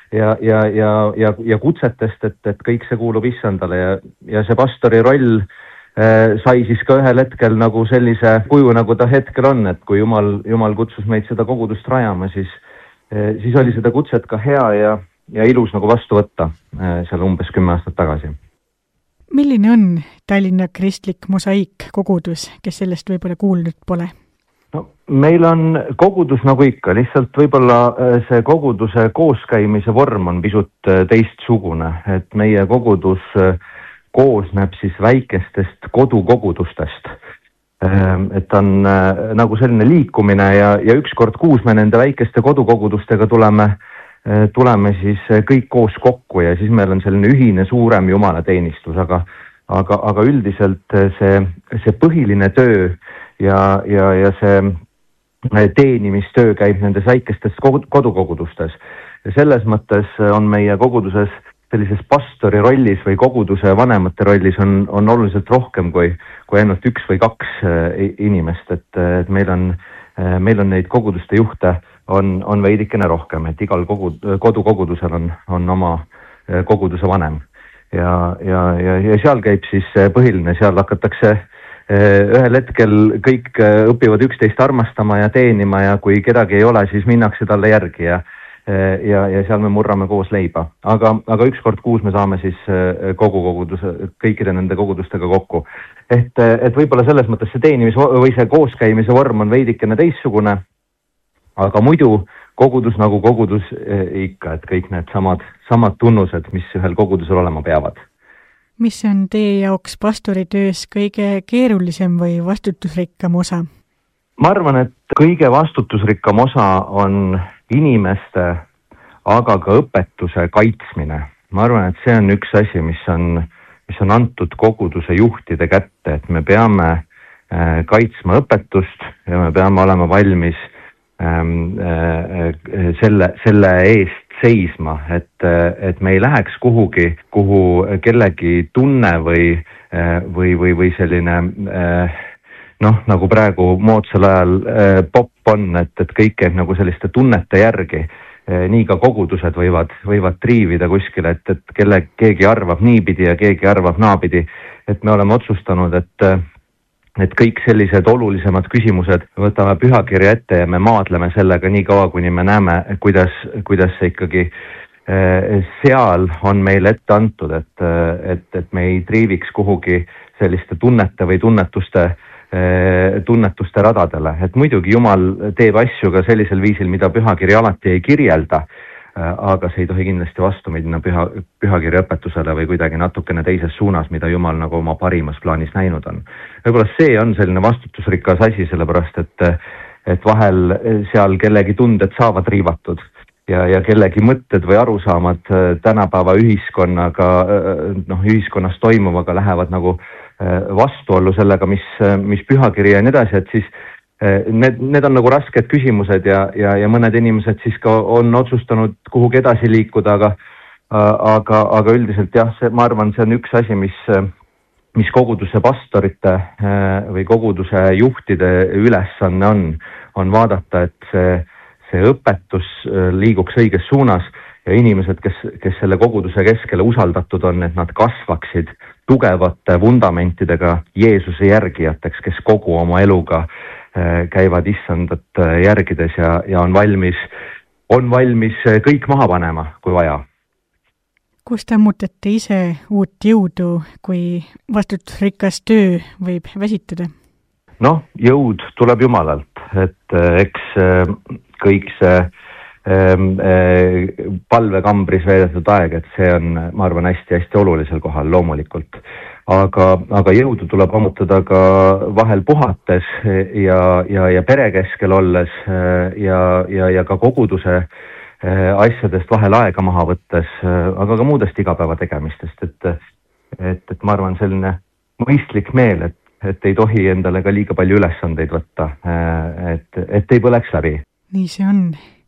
ja kutsetest, et kõik see kuulub Issandale ja see pastori roll sai siis ka ühel hetkel nagu sellise kuju, nagu ta hetkel on, et kui Jumal kutsus meid seda kogudust rajama, siis oli seda kutset ka hea ja ilus nagu vastu võtta seal umbes 10 aastat tagasi. Milline on Tallinna Kristlik Mosaiik kogudus, kes sellest võib-olla kuulnud pole? No, meil on kogudus nagu ikka, lihtsalt võib-olla see koguduse kooskäimise vorm on pisut teistsugune, et meie kogudus koosneb siis väikestest kodukogudustest. Et on nagu selline liikumine ja üks kord kuus me nende väikeste kodukogudustega tuleme siis kõik koos kokku ja siis meil on selline ühine suurem jumalateenistus, aga üldiselt see põhiline töö ja see teenimistöö käib nendes väikestes kodukogudustes. Ja selles mõttes on meie koguduses sellises pastori rollis või koguduse vanemate rollis on oluliselt rohkem kui ainult 1 või 2 inimest, et meil on neid koguduste juhte on veidikene rohkem, et igal kodukogudusel on oma koguduse vanem ja seal käib siis põhiline, seal hakatakse ühel hetkel kõik õpivad üksteist armastama ja teenima ja kui kedagi ei ole, siis minnakse talle järgi ja seal me murrame koos leiba. Aga 1 kord kuus me saame siis kõikide nende kogudustega kokku. Et võib-olla selles mõttes see teenimis- või see kooskäimise vorm on veidikene teissugune, aga muidu kogudus nagu kogudus ikka, et kõik need samad tunnused, mis ühel kogudusel olema peavad. Mis on teie jaoks pastoritöös kõige keerulisem või vastutusrikkam osa? Ma arvan, et kõige vastutusrikkam osa on inimeste, aga ka õpetuse kaitsmine. Ma arvan, et see on üks asi, mis on antud koguduse juhtide kätte, et me peame kaitsma õpetust ja me peame olema valmis selle eest seisma, et me ei läheks kuhugi, kuhu kellegi tunne või selline nagu praegu moodsal ajal pop on, et kõik käib nagu selliste tunnete järgi. Nii ka kogudused võivad triivida kuskile, et keegi arvab niipidi ja keegi arvab naapidi, et me oleme otsustanud, et kõik sellised olulisemad küsimused võtame pühakirja ette ja me maadleme sellega nii kaua, kuni me näeme, kuidas see ikkagi seal on meile ette antud, et me ei triiviks kuhugi selliste tunnete või tunnetuste radadele. Et muidugi Jumal teeb asju ka sellisel viisil, mida pühakiri alati ei kirjelda, aga see ei tohi kindlasti vastu minna pühakirja õpetusele või kuidagi natukene teises suunas, mida Jumal nagu oma parimas plaanis näinud on. Võib-olla see on selline vastutusrikas asi, sellepärast et vahel seal kellegi tunded saavad riivatud ja kellegi mõtted või arusaamad tänapäeva ühiskonnas toimuvaga lähevad nagu vastuollu sellega, mis pühakiri ja nii edasi, et siis need on nagu rasked küsimused ja mõned inimesed siis ka on otsustanud kuhugi edasi liikuda, aga üldiselt jah, ma arvan, see on üks asi, mis koguduse pastorite või koguduse juhtide ülesanne on vaadata, et see õpetus liiguks õiges suunas ja inimesed, kes selle koguduse keskele usaldatud on, et nad kasvaksid tugevate vundamentidega Jeesuse järgijateks, kes kogu oma eluga käivad issandat järgides ja on valmis kõik maha panema, kui vaja. Kus te ammutate ise uut jõudu, kui vastutusrikas töö võib väsitada? Jõud tuleb Jumalalt, et eks kõik see palvekambris veedetud aeg, et see on, ma arvan, hästi-hästi olulisel kohal loomulikult. Aga jõudu tuleb ammutada ka vahel puhates ja pere keskel olles ja ka koguduse asjadest vahel aega maha võttes, aga ka muudest igapäeva tegemistest, et ma arvan, selline mõistlik meel, et ei tohi endale ka liiga palju ülesandeid võtta, et ei põleks läbi. Nii see on.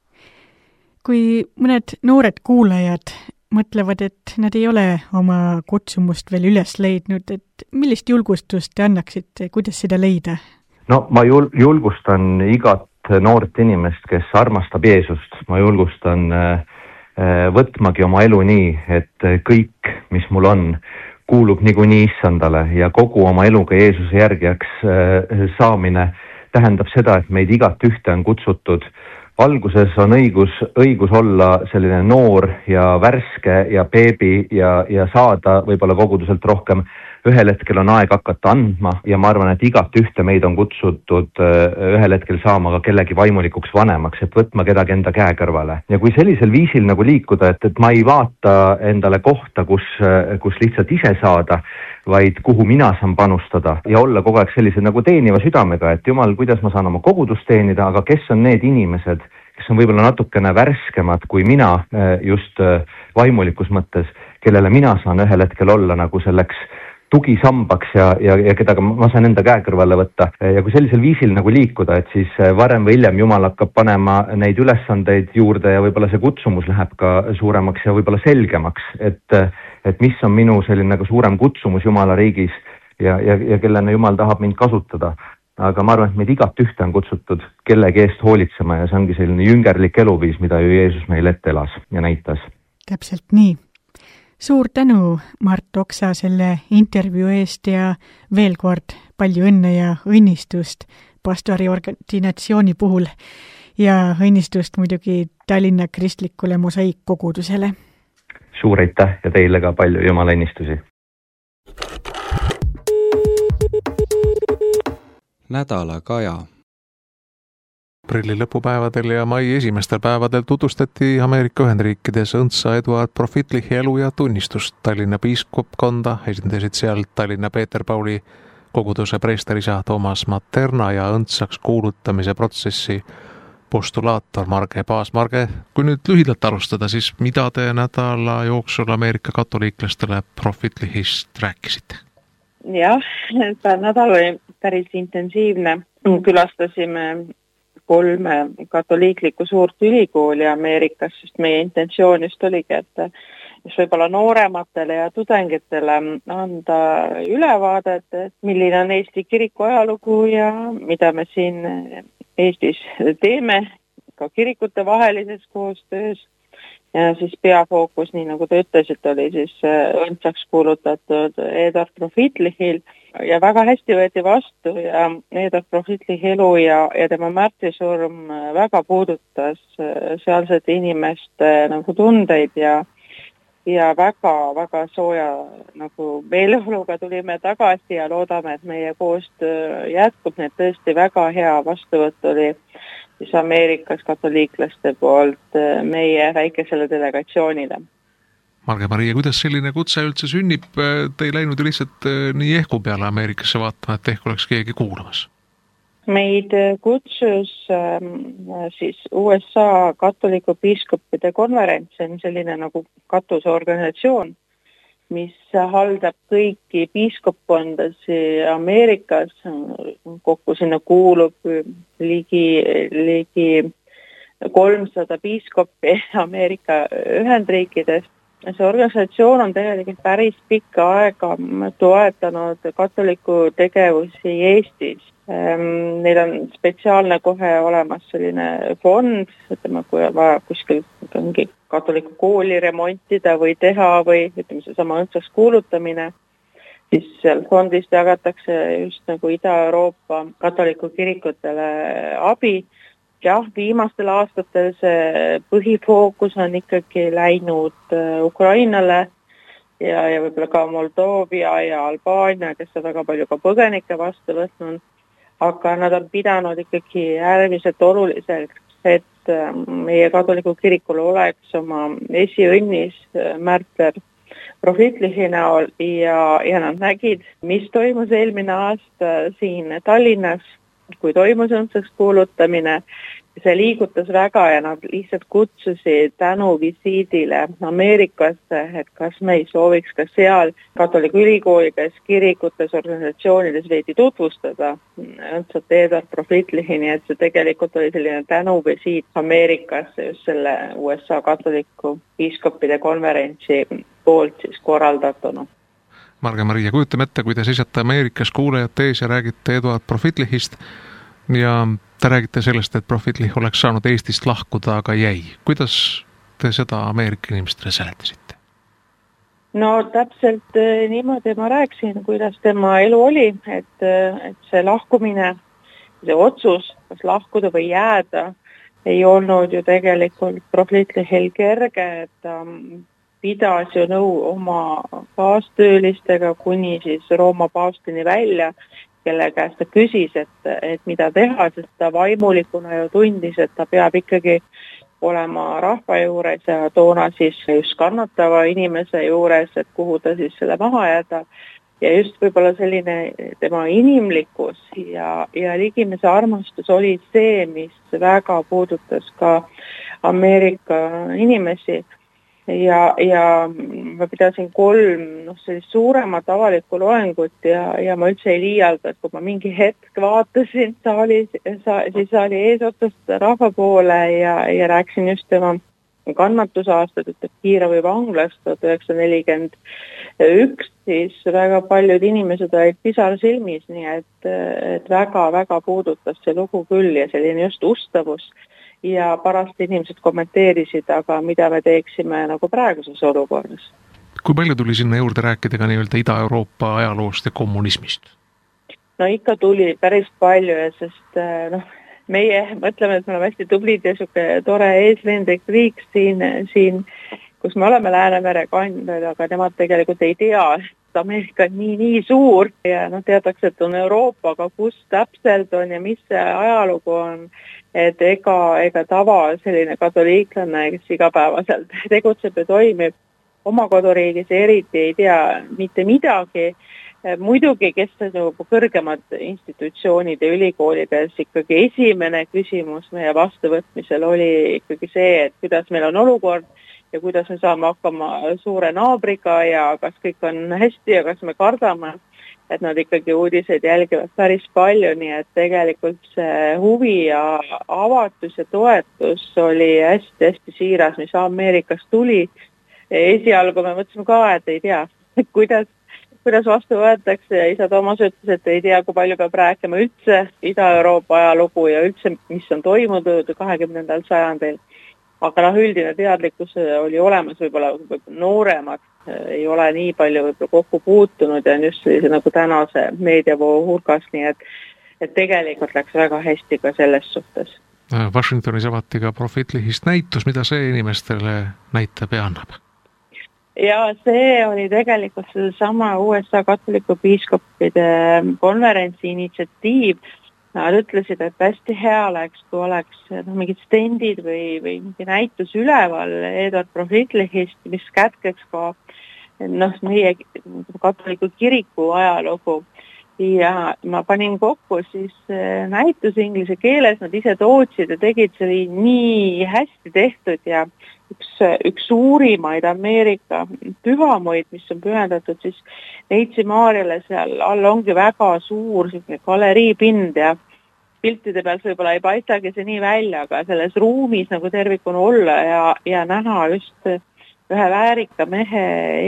Kui mõned noored kuulajad mõtlevad, et nad ei ole oma kutsumust veel üles leidnud, et millist julgustust te annaksite, kuidas seda leida? Ma julgustan igat noort inimest, kes armastab Jeesust. Ma julgustan võtmagi oma elu nii, et kõik, mis mul on, kuulub niikuinii issandale ja kogu oma eluga Jeesuse järgijaks saamine tähendab seda, et meid igat ühte on kutsutud. Alguses on õigus olla selline noor ja värske ja beebi ja saada võib-olla koguduselt rohkem. Ühel hetkel on aeg hakata andma ja ma arvan, et igat ühte meid on kutsutud ühel hetkel saama ka kellegi vaimulikuks vanemaks, et võtma kedagi enda käe kõrvale. Ja kui sellisel viisil nagu liikuda, et ma ei vaata endale kohta, kus lihtsalt ise saada, vaid kuhu mina saan panustada ja olla kogu aeg sellise nagu teeniva südamega, et Jumal, kuidas ma saan oma kogudust teenida, aga kes on need inimesed, kes on võib-olla natukene värskemad kui mina just vaimulikus mõttes, kellele mina saan ühel hetkel olla nagu selleks tugisambaks ja keda ma saan enda käe kõrvale võtta. Ja kui sellisel viisil nagu liikuda, et siis varem või hiljem Jumal hakkab panema neid ülesandeid juurde ja võib-olla see kutsumus läheb ka suuremaks ja võib-olla selgemaks, et mis on minu selline nagu suurem kutsumus Jumala riigis ja kellena Jumal tahab mind kasutada. Aga ma arvan, et meid igat ühte on kutsutud kellegi eest hoolitsema ja see ongi selline jüngerlik eluviis, mida ju Jeesus meil ette elas ja näitas. Täpselt nii. Suur tänu, Mart Oksa, selle intervjuu eest ja veel kord palju õnne ja õnnistust pastori ordinatsiooni puhul ja õnnistust muidugi Tallinna kristlikule mosaiikkogudusele. Suur aitäh ja teile ka palju Jumala õnnistusi. Nädala kaja. Aprilli lõpupäevadel ja mai esimestel päevadel tutvustati Ameerika Ühendriikides õndsa Eduard Profitlichi elu ja tunnistust. Tallinna piiskopkonda esindasid seal Tallinna Peeter Pauli koguduse preesterisa Toomas Materna ja õndsaks kuulutamise protsessi postulaator Marge Paas. Marge, kui nüüd lühidalt alustada, siis mida te nädala jooksul Ameerika katoliiklastele Profitlichist rääkisite? Jah, nädal oli päris intensiivne. Külastasime 3 katoliiklikku suurt ülikooli Ameerikas, sest meie intentsioon just oligi, et just võib-olla noorematele ja tudengitele anda ülevaadet, et milline on Eesti kiriku ajalugu ja mida me siin Eestis teeme ka kirikute vahelises koostöös. Ja siis peafookus, nii nagu te ütlesite, oli siis õndsaks kuulutatud Eduard Profitlichil ja väga hästi võeti vastu ja Eduard Profitlichi elu ja tema märtrisurm väga puudutas sealsete inimeste nagu tundeid ja väga sooja nagu meeleoluga tulime tagasi ja loodame, et meie koostöö jätkub, need tõesti väga hea vastuvõtt oli siis Ameerikas katoliiklaste poolt meie väikesele delegatsioonile. Marge-Maria, kuidas selline kutse üldse sünnib? Te ei läinud lihtsalt nii ehku peale Ameerikasse vaatama, et ehk oleks keegi kuulamas? Meid kutsus siis USA katoliku piiskopide konverents, see on selline nagu katusorganisatsioon, mis haldab kõiki piiskopkondasi Ameerikas, kokku sinna kuulub ligi 300 piiskopi Ameerika Ühendriikidest. See organisatsioon on tegelikult päris pikka aega toetanud katoliku tegevusi Eestis. Neil on spetsiaalne kohe olemas selline fond, ütleme, kui on vaja kuskil mingi katoliku kooli remontida või teha või ütleme, seesama õndsaks kuulutamine. siis seal fondist jagatakse just nagu Ida-Euroopa katoliku kirikutele abi. Jah, viimastel aastatel see põhifookus on ikkagi läinud Ukrainale ja võib-olla ka Moldoovia ja Albaania, kes on väga palju ka põgenikke vastu võtnud, aga nad on pidanud ikkagi äärmiselt oluliseks, et meie katoliku kirikul oleks oma esiõnnis märtler Profitlihi näol ja nad nägid, mis toimus eelmine aasta siin Tallinnas, kui toimus õndsaks kuulutamine. See liigutas väga ja nad lihtsalt kutsusid tänuvisiidile Ameerikasse, et kas me ei sooviks ka seal katoliku ülikoolides, kirikutes, organisatsioonides veidi tutvustada õndsat Edward Profitlihi, nii et see tegelikult oli selline tänuvisiit Ameerikasse just selle USA katoliku piiskopide konverentsi poolt siis korraldatuna. Marge-Maria, kujutame ette, kui te seisate Ameerikas kuulajate ees ja räägite Edward Profitlihist ja te räägite sellest, et Profitlih oleks saanud Eestist lahkuda, aga jäi. Kuidas te seda Ameerika inimestele seletasite? No täpselt niimoodi ma rääkisin, kuidas tema elu oli, et see lahkumine, see otsus, kas lahkuda või jääda, ei olnud ju tegelikult Profitlihil kerge, et ta pidas ju nõu oma kaastöölistega kuni siis Rooma paavstini välja, kelle käest ta küsis, et mida teha, sest ta vaimulikuna ju tundis, et ta peab ikkagi olema rahva juures ja toona siis just kannatava inimese juures, et kuhu ta siis selle maha jääda. Ja just võib-olla selline tema inimlikkus ja ligimese armastus oli see, mis väga puudutas ka Ameerika inimesi. Ja ma pidasin 3 sellist suuremat avalikku loengut ja ma üldse ei liialda, et kui ma mingi hetk vaatasin siis saali eesotsast rahva poole ja rääksin just tema kannatusaastad, ütleb Kiiravi vanglast 1941, siis väga paljud inimesed olid pisar silmis, nii et väga puudutas see lugu küll ja selline just ustavus. Ja pärast inimesed kommenteerisid, aga mida me teeksime nagu praeguses olukorras. Kui palju tuli sinna juurde rääkida ka nii-öelda Ida-Euroopa ajaloost ja kommunismist? No ikka tuli päris palju, sest meie mõtleme, et me oleme hästi tublid ja siuke tore eeslendik riik siin, kus me oleme Läänemere kandel, aga nemad tegelikult ei tea, et Ameerika on nii suur ja teatakse, et on Euroopa, aga kus täpselt on ja mis see ajalugu on. Et ega tava selline katoliiklane, kes igapäevaselt tegutseb ja toimib oma koduriigis eriti ei tea mitte midagi. Muidugi, kes on kõrgemad institutsioonid ja ülikoolides ikkagi esimene küsimus meie vastuvõtmisel oli ikkagi see, et kuidas meil on olukord ja kuidas me saame hakkama suure naabriga ja kas kõik on hästi ja kas me kardame. Et nad ikkagi uudiseid jälgivad päris palju, nii et tegelikult see huvi ja avatus ja toetus oli hästi siiras, mis Ameerikast tuli. Esialgu me mõtlesime ka, et ei tea, kuidas vastu võetakse ja isa Toomas ütles, et ei tea, kui palju peab rääkima üldse Ida-Euroopa ajalugu ja üldse, mis on toimunud 20. sajandil. Aga üldine teadlikkus oli olemas, võib-olla nooremad ei ole nii palju võib-olla kokku puutunud ja on just sellise nagu tänase meediavoo hulgas, nii et tegelikult läks väga hästi ka selles suhtes. Washingtonis avati ka Profitlihist näitus, mida see inimestele näitab ja annab? Ja see oli tegelikult sama USA katoliku piiskopide konverentsi initsiatiiv. Nad ütlesid, et hästi hea oleks, kui oleks mingid stendid või mingi näitus üleval Edward Profitlihist, mis kätkeks ka meie katoliku kiriku ajalugu. Ja ma panin kokku siis näitus inglise keeles, nad ise tootsid ja tegid, see oli nii hästi tehtud ja üks suurimaid Ameerika pühamoid, mis on pühendatud siis Neitsi Maarjale, seal all ongi väga suur galeriipind ja piltide peal võib-olla ei paistagi see nii välja, aga selles ruumis nagu tervikuna olla ja näha just ühe väärika mehe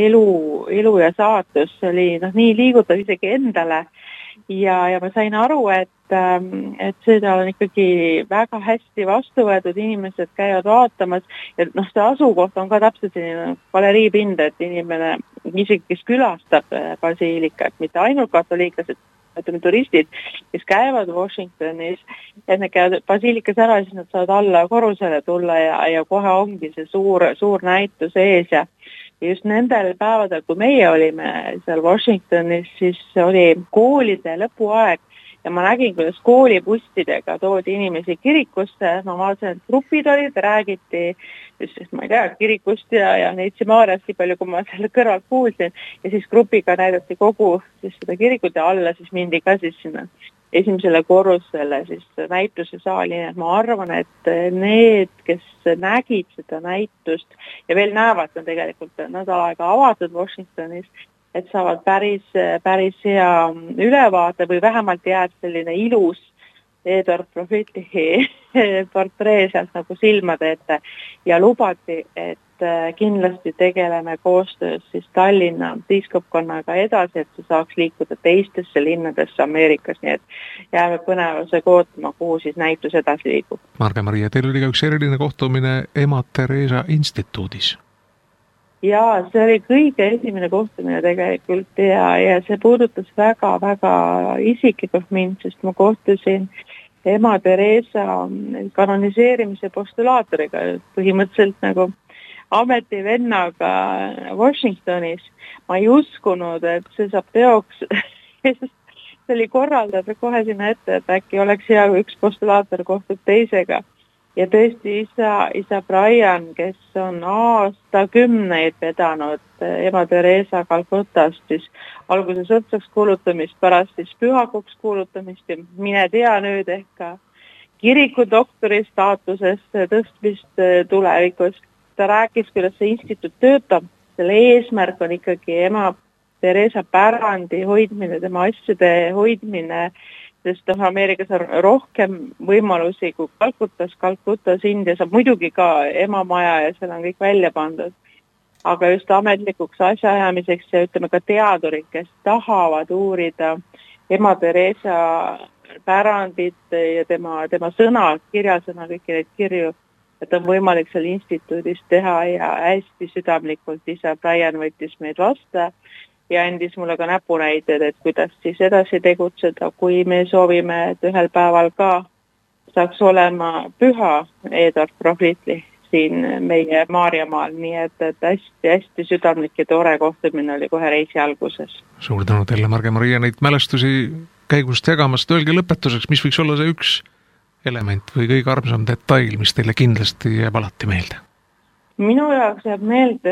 elu ja saatus oli nii liigutav isegi endale ja ma sain aru, et et seda on ikkagi väga hästi vastu võetud, inimesed käivad vaatamas ja see asukoht on ka täpselt selline galeriipind, et inimene, isegi kes külastab basiilikat, mitte ainult katoliiklased, ütleme turistid, kes käivad Washingtonis, et nad käivad basiilikas ära, siis nad saavad alla korrusele tulla ja kohe ongi see suur näitus ees ja just nendel päevadel, kui meie olime seal Washingtonis, siis oli koolide lõpuaeg ja ma nägin, kuidas koolibussidega toodi inimesi kirikusse, ma vaatasin, et grupid olid, räägiti just, ma ei tea, kirikust ja Neitsi Maarjast, nii palju, kui ma selle kõrvalt kuulsin, ja siis grupiga näidati kogu siis seda kirikut ja alla siis mindi ka siis sinna esimesele korrusele siis näituse saali, et ma arvan, et need, kes nägid seda näitust ja veel näevad, on tegelikult nädal aega avatud Washingtonis, et saavad päris hea ülevaate või vähemalt jääb selline ilus Edward Profitihi portree sealt nagu silmade ette ja lubati, et kindlasti tegeleme koostöös siis Tallinna piiskopkonnaga edasi, et see saaks liikuda teistesse linnadesse Ameerikas, nii et jääme põnevusega ootama, kuhu siis näitus edasi liigub. Marge-Maria, teil oli ka üks eriline kohtumine Ema Teresa instituudis. Jaa, see oli kõige esimene kohtumine tegelikult ja see puudutas väga-väga isiklikult mind, sest ma kohtusin Ema Teresa kanoniseerimise postulaatoriga, põhimõtteliselt nagu ametivennaga Washingtonis. Ma ei uskunud, et see saab teoks. See oli korraldada kohe sinna ette, et äkki oleks hea, kui üks postulaator kohtub teisega. Ja tõesti isa Brian, kes on aastakümneid vedanud Ema Teresa Calcutast, siis alguses õtsaks kuulutamist, pärast siis pühakuks kuulutamist ja mine tea nüüd ehk ka kirikudoktori staatusest tõstmist tulevikus. Ta rääkis, kuidas see instituut töötab, selle eesmärk on ikkagi Ema Teresa pärandi hoidmine, tema asjade hoidmine, sest Ameerikas on rohkem võimalusi kui Calcutas Indias on muidugi ka emamaja ja seal on kõik välja pandud. Aga just ametlikuks asjaajamiseks ja ütleme ka teadurid, kes tahavad uurida Ema Teresa pärandit ja tema sõna, kirjasõna, kõiki neid kirju, et on võimalik seal instituudis teha ja hästi südamlikult isa Brian võttis meid vastu ja andis mulle ka näpunäited, et kuidas siis edasi tegutseda, kui me soovime, et ühel päeval ka saaks olema püha Edward Profiti siin meie Maarjamaal, nii et hästi südamlik ja tore kohtumine oli kohe reisi alguses. Suur tänu teile, Marge-Maria, neid mälestusi käigust jagamast. Öelge lõpetuseks, mis võiks olla see üks element või kõige armsam detail, mis teile kindlasti jääb alati meelde? Minu jaoks jääb meelde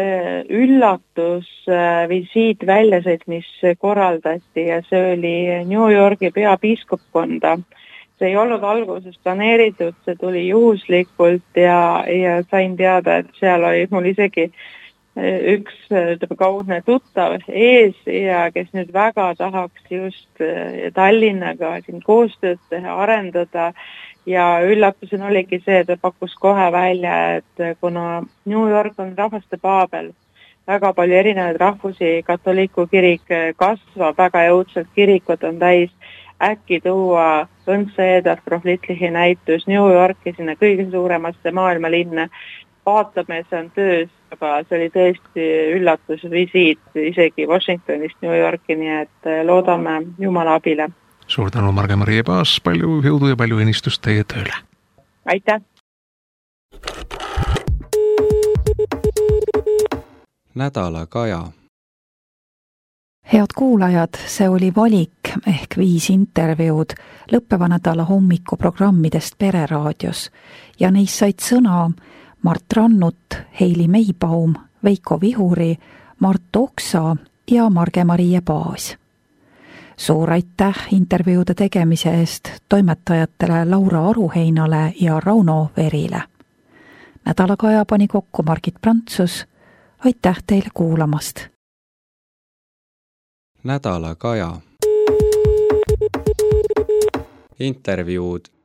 üllatusvisiit väljasõit, mis korraldati ja see oli New Yorgi peapiiskopkonda. See ei olnud alguses planeeritud, see tuli juhuslikult ja sain teada, et seal oli mul isegi üks kaudne tuttav ees ja kes nüüd väga tahaks just Tallinnaga siin koostööd teha, arendada. Ja üllatusena oligi see, et ta pakkus kohe välja, et kuna New York on rahvaste paabel, väga palju erinevaid rahvusi, katoliiku kirik kasvab väga jõudsalt, kirikud on täis, äkki tuua õndsa Edward Profitihi näitus New Yorki sinna kõige suuremasse maailmalinna. Vaatame, see on töös, aga see oli tõesti üllatusvisiit isegi Washingtonist New Yorki, nii et loodame Jumala abile. Suur tänu, Marge-Maria Paas, palju jõudu ja palju õnnistust teie tööle. Aitäh! Nädala kaja. Head kuulajad, see oli valik ehk 5 intervjuud lõppeva nädala hommikuprogrammidest Pereraadios ja neist said sõna Mart Rannut, Heili Meibaum, Veiko Vihuri, Mart Oksa ja Marge-Maria Paas. Suur aitäh intervjuude tegemise eest toimetajatele Laura Aruheinale ja Rauno Verile. Nädalakaja pani kokku Margit Prantsus. Aitäh teile kuulamast! Nädalakaja. Intervjuud